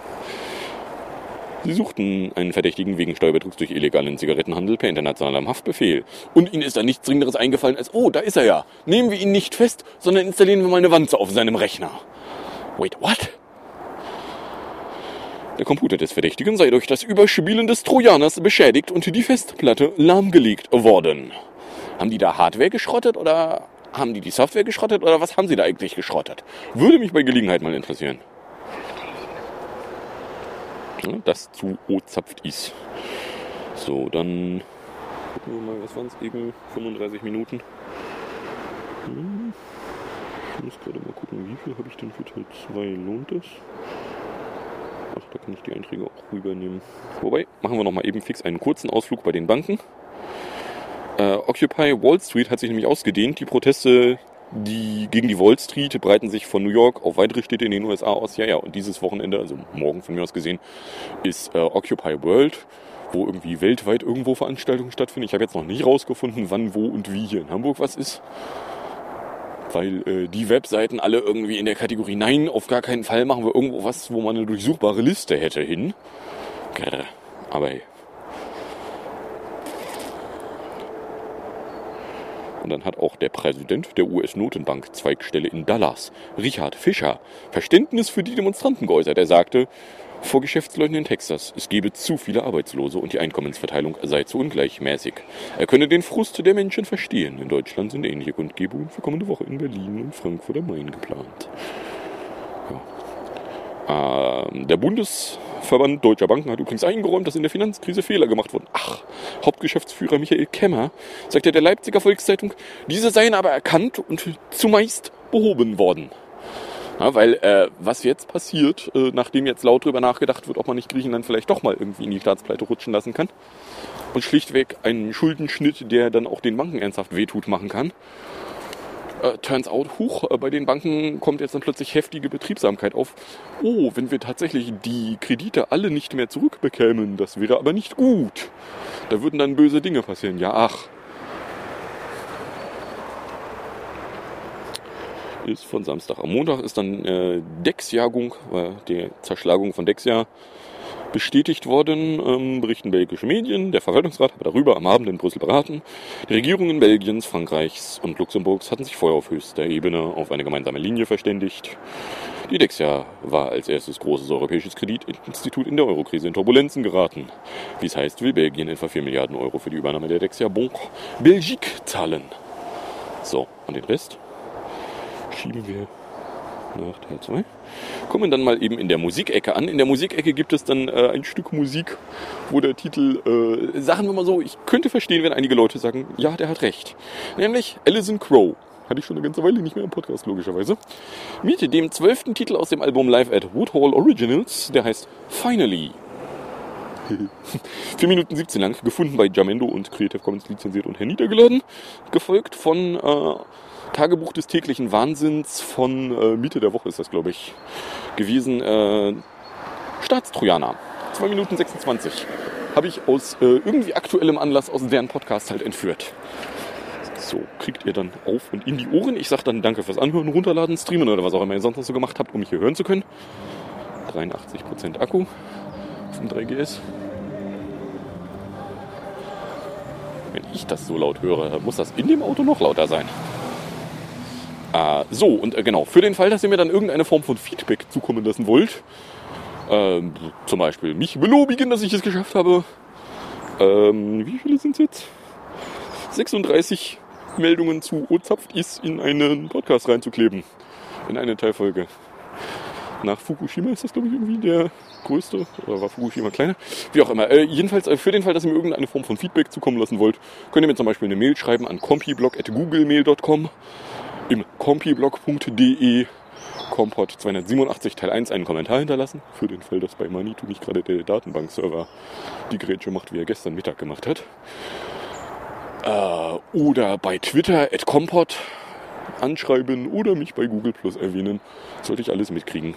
Sie suchten einen Verdächtigen wegen Steuerbetrugs durch illegalen Zigarettenhandel per internationalem Haftbefehl. Und ihnen ist da nichts Dringenderes eingefallen als, da ist er ja. Nehmen wir ihn nicht fest, sondern installieren wir mal eine Wanze auf seinem Rechner. Wait, what? Der Computer des Verdächtigen sei durch das Überspielen des Trojaners beschädigt und die Festplatte lahmgelegt worden. Haben die da Hardware geschrottet oder haben die Software geschrottet oder was haben sie da eigentlich geschrottet? Würde mich bei Gelegenheit mal interessieren. Das zu zapft ist. So, dann gucken wir mal, was waren es eben? 35 Minuten. Ich muss gerade mal gucken, wie viel habe ich denn für Teil 2? Lohnt es? Ach, da kann ich die Einträge auch rübernehmen. Wobei, machen wir noch mal eben fix einen kurzen Ausflug bei den Banken. Occupy Wall Street hat sich nämlich ausgedehnt. Die Proteste gegen die Wall Street breiten sich von New York auf weitere Städte in den USA aus. Ja, und dieses Wochenende, also morgen von mir aus gesehen, ist Occupy World, wo irgendwie weltweit irgendwo Veranstaltungen stattfinden. Ich habe jetzt noch nicht rausgefunden, wann, wo und wie hier in Hamburg was ist. Weil die Webseiten alle irgendwie in der Kategorie Nein, auf gar keinen Fall machen wir irgendwo was, wo man eine durchsuchbare Liste hätte hin. Aber und dann hat auch der Präsident der US-Notenbank-Zweigstelle in Dallas, Richard Fischer, Verständnis für die Demonstranten geäußert. Er sagte vor Geschäftsleuten in Texas, es gebe zu viele Arbeitslose und die Einkommensverteilung sei zu ungleichmäßig. Er könne den Frust der Menschen verstehen. In Deutschland sind ähnliche Kundgebungen für kommende Woche in Berlin und Frankfurt am Main geplant. Ja. Der Bundesverband Deutscher Banken hat übrigens eingeräumt, dass in der Finanzkrise Fehler gemacht wurden. Hauptgeschäftsführer Michael Kemmer sagte der Leipziger Volkszeitung, diese seien aber erkannt und zumeist behoben worden. Ja, weil was jetzt passiert, nachdem jetzt laut drüber nachgedacht wird, ob man nicht Griechenland vielleicht doch mal irgendwie in die Staatspleite rutschen lassen kann und schlichtweg einen Schuldenschnitt, der dann auch den Banken ernsthaft wehtut, machen kann, Turns out, bei den Banken kommt jetzt dann plötzlich heftige Betriebsamkeit auf. Oh, wenn wir tatsächlich die Kredite alle nicht mehr zurückbekämen, das wäre aber nicht gut. Da würden dann böse Dinge passieren. Ja, ach. Ist von Samstag. Am Montag ist dann Dexjagung, die Zerschlagung von Dexia bestätigt worden, berichten belgische Medien. Der Verwaltungsrat habe darüber am Abend in Brüssel beraten. Die Regierungen Belgiens, Frankreichs und Luxemburgs hatten sich vorher auf höchster Ebene auf eine gemeinsame Linie verständigt. Die Dexia war als erstes großes europäisches Kreditinstitut in der Eurokrise in Turbulenzen geraten. Wie es heißt, will Belgien etwa 4 Milliarden Euro für die Übernahme der Dexia Banque Belgique zahlen. So, und den Rest schieben wir nach Teil 2. Kommen dann mal eben in der Musikecke an. In der Musikecke gibt es dann ein Stück Musik, wo der Titel, sagen wir mal so, ich könnte verstehen, wenn einige Leute sagen, ja, der hat recht. Nämlich Alison Krauss. Hatte ich schon eine ganze Weile nicht mehr im Podcast, logischerweise. Mit dem 12. Titel aus dem Album Live at Woodhall Originals, der heißt Finally. 4 Minuten 17 lang, gefunden bei Jamendo und Creative Commons lizenziert und herniedergeladen. Gefolgt von Tagebuch des täglichen Wahnsinns von Mitte der Woche ist das, glaube ich, gewesen. Staatstrojaner. 2 Minuten 26. Habe ich aus irgendwie aktuellem Anlass aus deren Podcast halt entführt. So, kriegt ihr dann auf und in die Ohren. Ich sage dann danke fürs Anhören, Runterladen, Streamen oder was auch immer ihr sonst noch so gemacht habt, um mich hier hören zu können. 83% Akku auf dem 3GS. Wenn ich das so laut höre, muss das in dem Auto noch lauter sein. So, und genau, für den Fall, dass ihr mir dann irgendeine Form von Feedback zukommen lassen wollt, zum Beispiel mich belobigen, dass ich es geschafft habe, wie viele sind es jetzt? 36 Meldungen zu O-Zapft ist in einen Podcast reinzukleben, in eine Teilfolge. Nach Fukushima ist das, glaube ich, irgendwie der größte, oder war Fukushima kleiner? Wie auch immer. Jedenfalls, für den Fall, dass ihr mir irgendeine Form von Feedback zukommen lassen wollt, könnt ihr mir zum Beispiel eine Mail schreiben an compiblog@googlemail.com, im compiblog.de Compot 287 Teil 1 einen Kommentar hinterlassen, für den Fall, dass bei Manitou nicht gerade der Datenbankserver die Grätsche macht, wie er gestern Mittag gemacht hat. Oder bei Twitter @compot anschreiben oder mich bei Google Plus erwähnen. Sollte ich alles mitkriegen.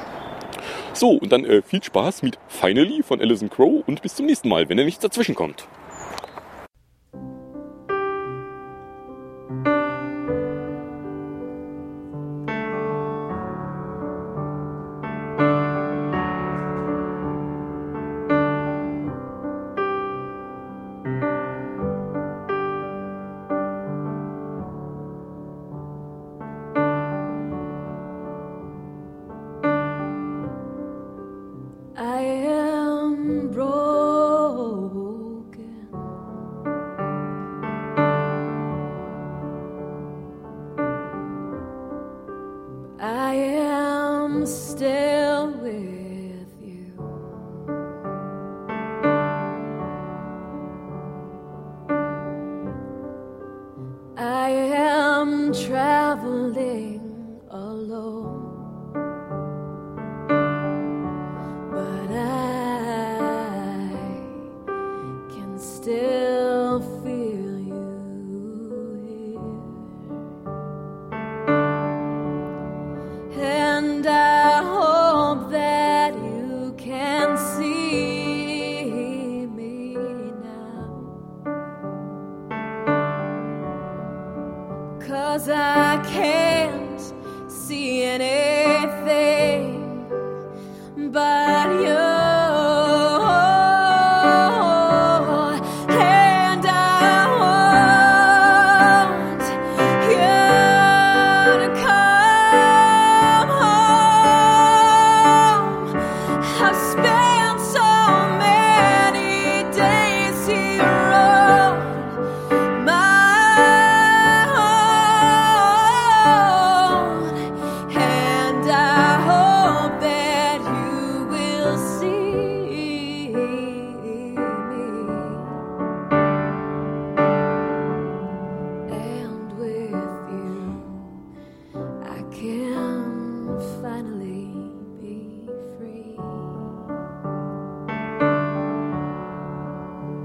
So, und dann viel Spaß mit Finally von Alison Krauss und bis zum nächsten Mal, wenn er nichts dazwischen kommt.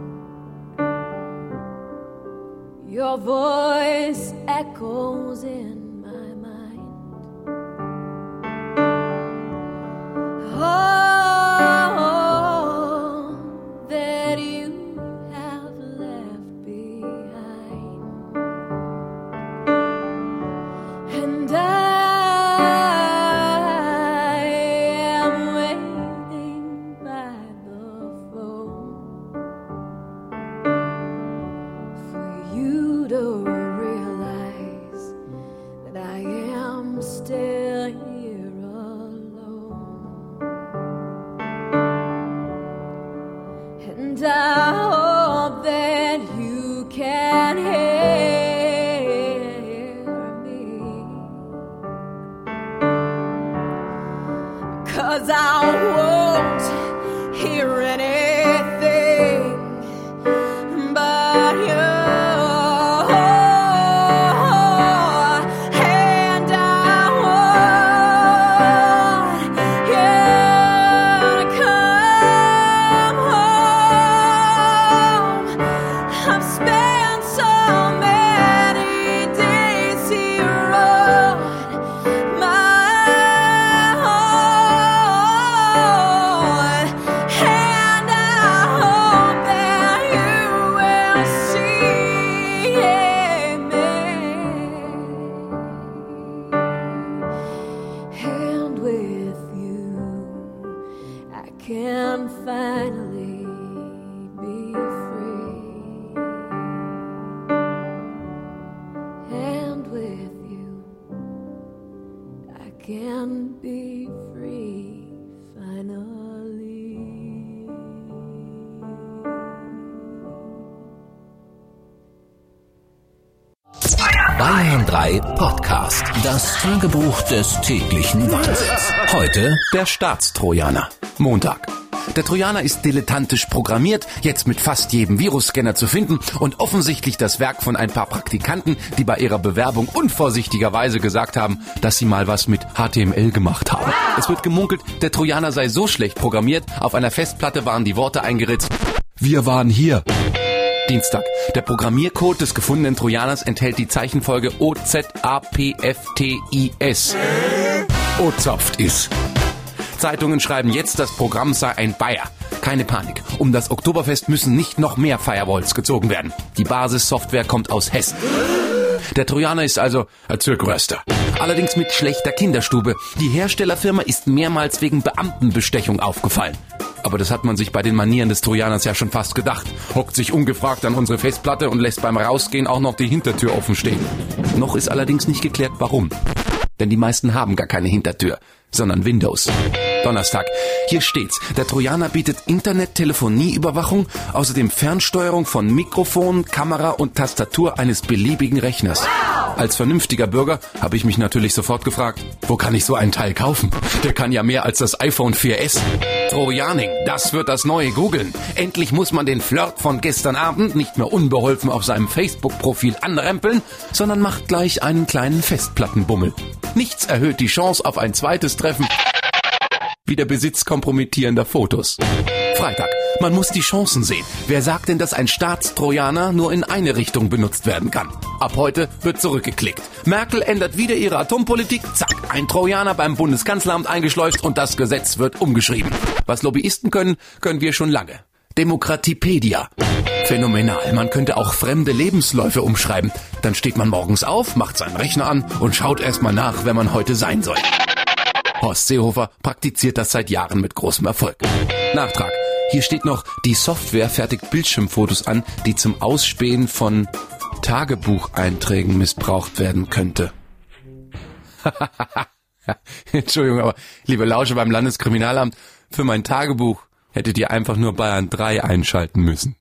Your voice echoes in 'cause I won't hear anything but you. And I want you to come home. I've spent so many days here on my own, and I hope that you will see me. And with you, I can finally be free. And with you, I can be free finally. Bayern 3 Podcast. Das Tagebuch des täglichen Wahnsinns. Heute der Staatstrojaner. Montag. Der Trojaner ist dilettantisch programmiert, jetzt mit fast jedem Virusscanner zu finden und offensichtlich das Werk von ein paar Praktikanten, die bei ihrer Bewerbung unvorsichtigerweise gesagt haben, dass sie mal was mit HTML gemacht haben. Es wird gemunkelt, der Trojaner sei so schlecht programmiert, auf einer Festplatte waren die Worte eingeritzt: Wir waren hier. Dienstag. Der Programmiercode des gefundenen Trojaners enthält die Zeichenfolge OZAPFTIS. Ozapft ist. Zeitungen schreiben jetzt, das Programm sei ein Bayer. Keine Panik. Um das Oktoberfest müssen nicht noch mehr Firewalls gezogen werden. Die Basissoftware kommt aus Hessen. Der Trojaner ist also ein Zirkröster. Allerdings mit schlechter Kinderstube. Die Herstellerfirma ist mehrmals wegen Beamtenbestechung aufgefallen. Aber das hat man sich bei den Manieren des Trojaners ja schon fast gedacht. Hockt sich ungefragt an unsere Festplatte und lässt beim Rausgehen auch noch die Hintertür offen stehen. Noch ist allerdings nicht geklärt, warum. Denn die meisten haben gar keine Hintertür, sondern Windows. Donnerstag. Hier steht's. Der Trojaner bietet Internet-Telefonieüberwachung, außerdem Fernsteuerung von Mikrofon, Kamera und Tastatur eines beliebigen Rechners. Als vernünftiger Bürger habe ich mich natürlich sofort gefragt, wo kann ich so einen Teil kaufen? Der kann ja mehr als das iPhone 4S. Trojaning, das wird das neue Googeln. Endlich muss man den Flirt von gestern Abend nicht mehr unbeholfen auf seinem Facebook-Profil anrempeln, sondern macht gleich einen kleinen Festplattenbummel. Nichts erhöht die Chance auf ein zweites Treffen wie der Besitz kompromittierender Fotos. Freitag. Man muss die Chancen sehen. Wer sagt denn, dass ein Staatstrojaner nur in eine Richtung benutzt werden kann? Ab heute wird zurückgeklickt. Merkel ändert wieder ihre Atompolitik. Zack, ein Trojaner beim Bundeskanzleramt eingeschleust und das Gesetz wird umgeschrieben. Was Lobbyisten können, können wir schon lange. Demokratiepedia. Phänomenal. Man könnte auch fremde Lebensläufe umschreiben. Dann steht man morgens auf, macht seinen Rechner an und schaut erstmal nach, wer man heute sein soll. Horst Seehofer praktiziert das seit Jahren mit großem Erfolg. Nachtrag. Hier steht noch, die Software fertigt Bildschirmfotos an, die zum Ausspähen von Tagebucheinträgen missbraucht werden könnte. Entschuldigung, aber liebe Lauscher beim Landeskriminalamt, für mein Tagebuch hättet ihr einfach nur Bayern 3 einschalten müssen.